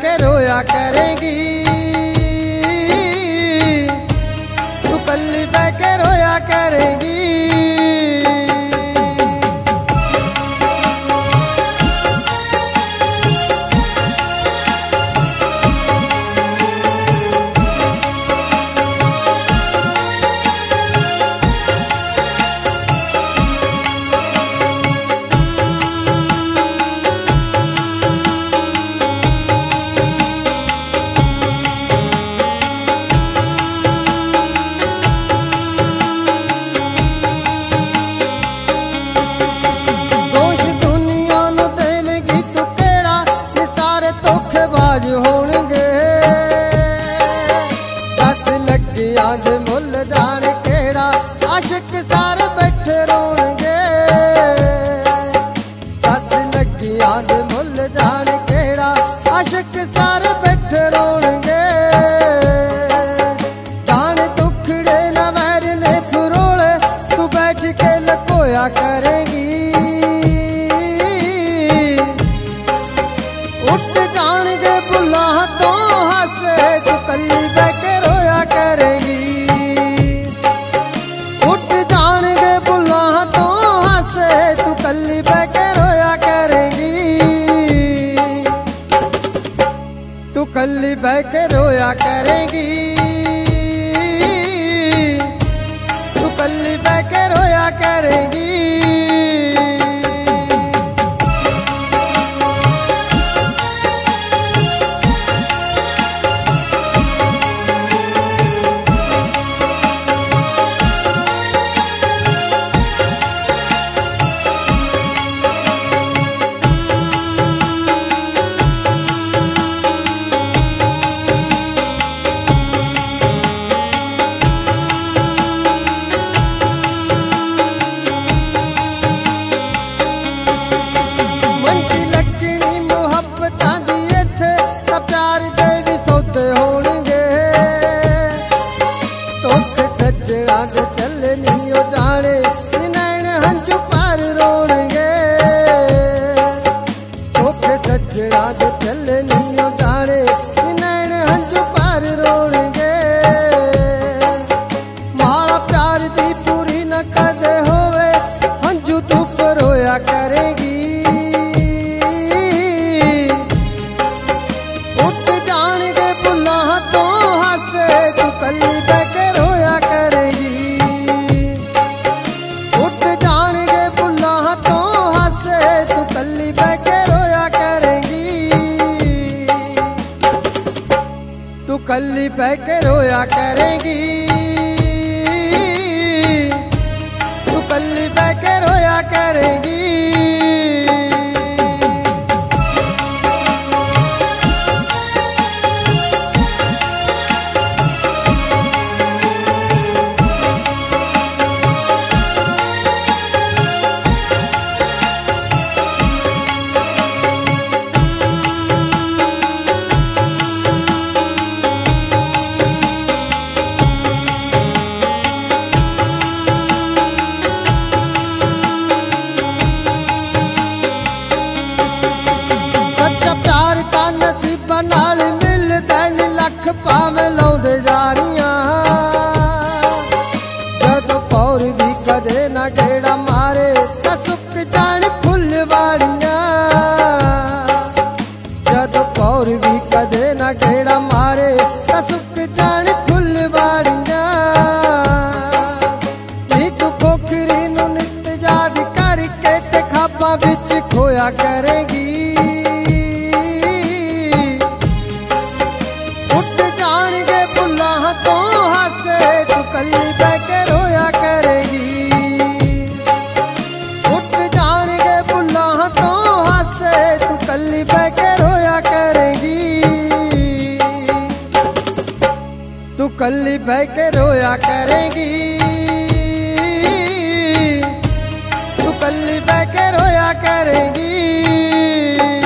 के रोया करेगी, तू कल्ली बह के रोया करेगी। होणगे दस लगियां दे मुल जान केड़ा, आशिक सारे बैठे रोणगे। दस लगियां दे मुल जान केड़ा, आशिक सारे बैठे रोणगे। जान दुखड़े न वैर ने फरोले, तू बैठ के लकोया करेगी। उठ जाणगे बुल्ला तो हसे, तू कल्ली बह के रोया करेगी। उठ जाणगे बुल्ला तो हसे, तू कल्ली बह के रोया करेगी। तू कल्ली बह के रोया करेगी, तू कल्ली बह के रोया करेगी। चलनी ओ जाने नैन हंझू पार रोणगे, धोखे सजड़ा दे चलनी ओ जाने नैन हंझू पार रोणगे। माड़ा प्यार दी पूरी न कदे होवे, हंझू तू रोया करेगी। उठ जाणगे बुल्ला तो हसे, तू कल्ली बह के रोया करेगी। कल्ली बह के रोया करेगी, तू कल्ली बह के रोया करेगी। तू कल्ली बह के रोया करेगी। नाल मिलदा नी लख पावे लाउंदे जारियां, जदों पौर भी कदे ना गेड़ा मारे, तां सुक जाण फुलवाड़ियां। जदों पौर भी कदे ना गेड़ा मारे, तां सुक जाण फुलवाड़ियां। नीक खोखरी नूं नित याद करके ते खाबां विच खोया करेगी। तो हसे, तू कल्ली बह के रोया करेगी। उठ जाणगे बुल्ला तो हसे, तू कल्ली बह के रोया करेगी। तू कल्ली बह के रोया करेगी, तू कल्ली बह के रोया करेगी।